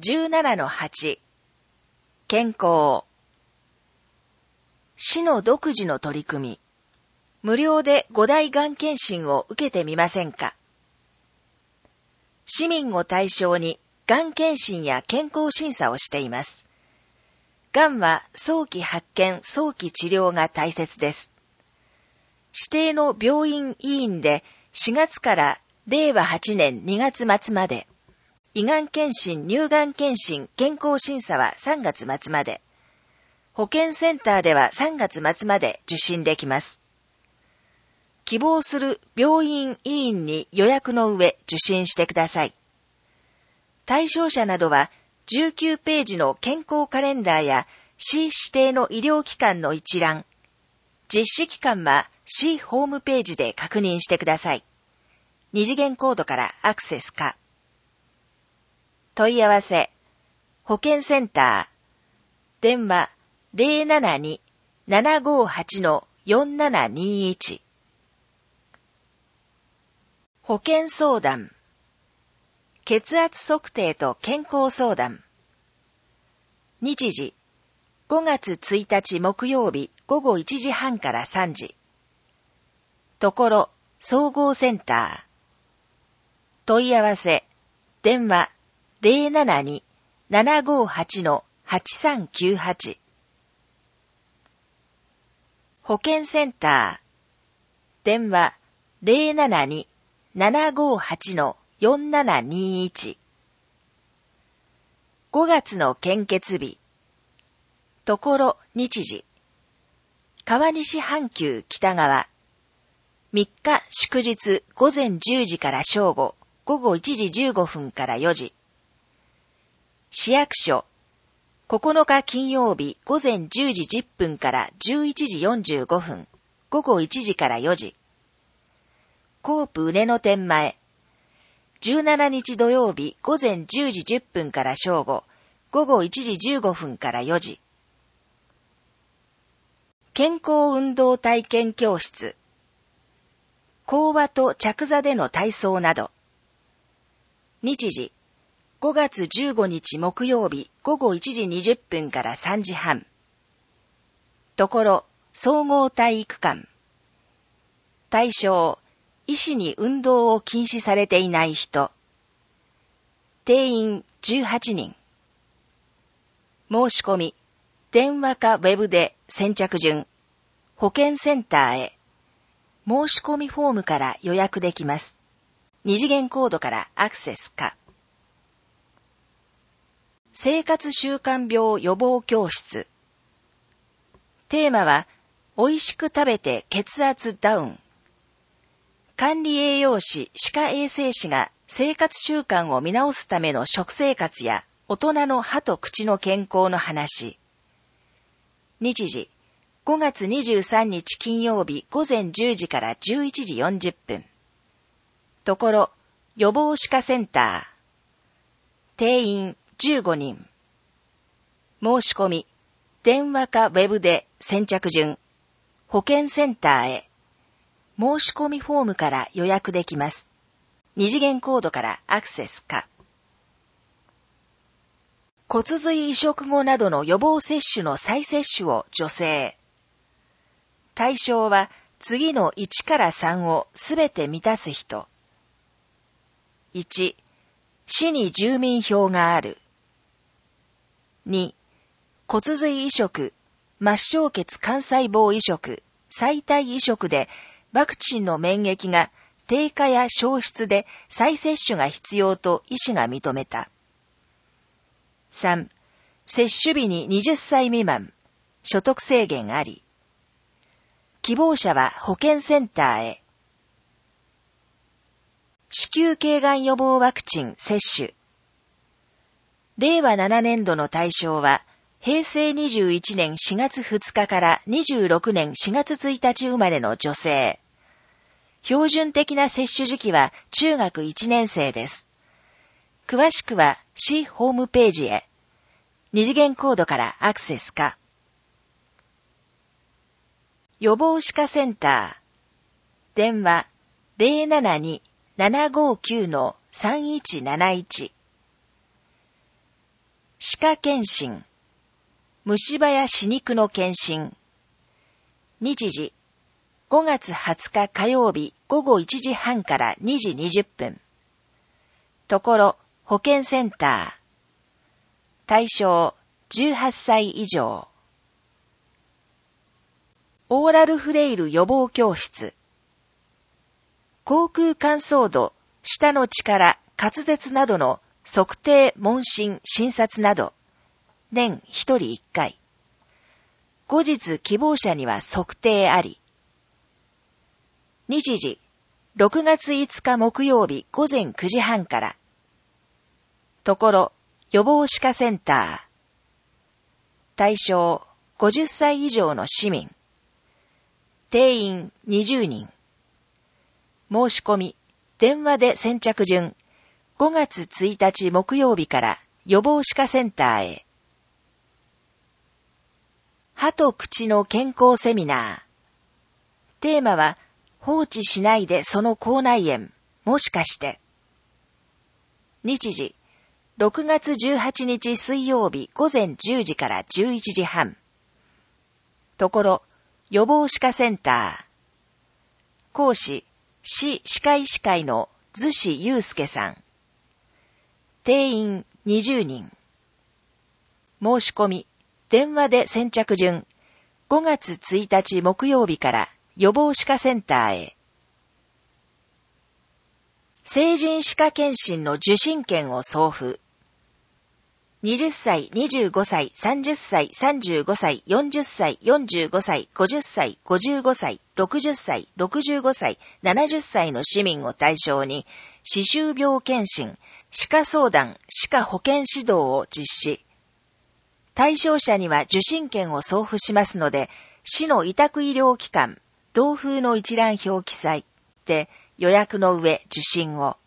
17-8 健康市の独自の取り組み無料で5大がん検診を受けてみませんか。市民を対象にがん検診や健康審査をしています。がんは早期発見、早期治療が大切です。指定の病院医院で4月から令和8年2月末まで、胃がん検診、乳がん検診、健康審査は3月末まで、保健センターでは3月末まで受診できます。希望する病院医院に予約の上受診してください。対象者などは19ページの健康カレンダーや市指定の医療機関の一覧、実施期間は市ホームページで確認してください。二次元コードからアクセスか。問い合わせ、保健センター、電話 072-758-4721 保健相談、血圧測定と健康相談。日時、5月1日木曜日午後1時半から3時。ところ、総合センター。問い合わせ、電話 072-758-8398 保健センター、電話 072-758-4721 5月の献血日。ところ日時。川西阪急北側。3日祝日午前10時から正午、午後1時15分から4時。市役所。9日金曜日午前10時10分から11時45分、午後1時から4時。コープ畝野店前。17日土曜日午前10時10分から正午、午後1時15分から4時。健康運動体験教室。講話と着座での体操など。日時。5月15日木曜日午後1時20分から3時半。ところ、総合体育館。対象、医師に運動を禁止されていない人。定員18人。申し込み、電話かウェブで先着順、保健センターへ。申し込みフォームから予約できます。二次元コードからアクセスか。生活習慣病予防教室。テーマは、おいしく食べて血圧ダウン。管理栄養士、歯科衛生士が生活習慣を見直すための食生活や大人の歯と口の健康の話。日時、5月23日金曜日午前10時から11時40分。ところ、予防歯科センター。定員15人。申し込み、電話かウェブで先着順、保健センターへ。申し込みフォームから予約できます。二次元コードからアクセスか。骨髄移植後などの予防接種の再接種を助成。対象は次の1から3をすべて満たす人。1、市に住民票がある。2、骨髄移植、末梢血幹細胞移植、再体移植でワクチンの免疫が低下や消失で再接種が必要と医師が認めた。3、接種日に20歳未満、所得制限あり。希望者は保健センターへ。子宮頸がん予防ワクチン接種。令和7年度の対象は、平成21年4月2日から26年4月1日生まれの女性。標準的な接種時期は中学1年生です。詳しくは市ホームページへ。二次元コードからアクセスか。予防歯科センター。電話 072-759-3171 歯科検診。虫歯や歯肉の検診。日時、5月20日火曜日午後1時半から2時20分。ところ、保健センター。対象、18歳以上。オーラルフレイル予防教室。口腔乾燥度、舌の力、滑舌などの測定、問診、診察など、年1人1回。後日希望者には測定あり。日時、6月5日木曜日午前9時半から。ところ、予防歯科センター。対象、50歳以上の市民。定員20人。申し込み、電話で先着順、5月1日木曜日から予防歯科センターへ。歯と口の健康セミナー。テーマは、放置しないでその口内炎、もしかして。日時、6月18日水曜日午前10時から11時半。ところ、予防歯科センター。講師、市歯科医師会の逗子祐介さん。定員20人。申し込み、電話で先着順、5月1日木曜日から予防歯科センターへ。成人歯科検診の受診券を送付。20歳、25歳、30歳、35歳、40歳、45歳、50歳、55歳、60歳、65歳、70歳の市民を対象に、歯周病検診、歯科相談、歯科保健指導を実施。対象者には受診券を送付しますので、市の委託医療機関、同封の一覧表記載で予約の上受診を。